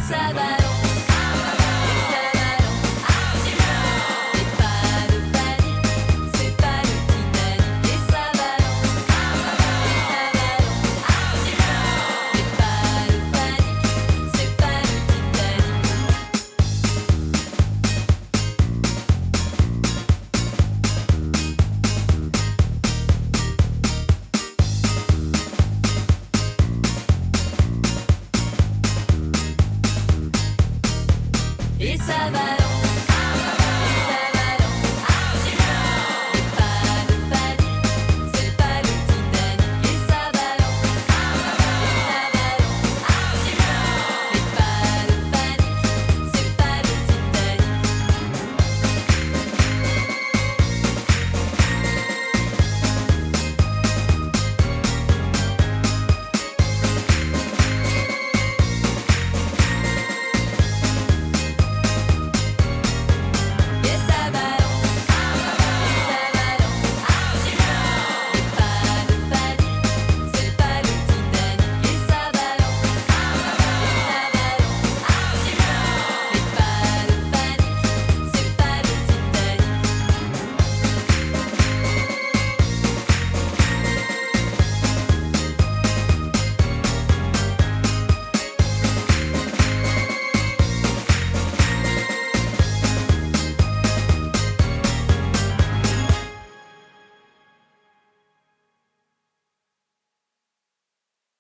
ça balance, et ça balance. Et pas de panique, c'est pas le Titanic. Et ça balance, et ça balance. Et pas de panique, c'est pas le Titanic. Et ça balance.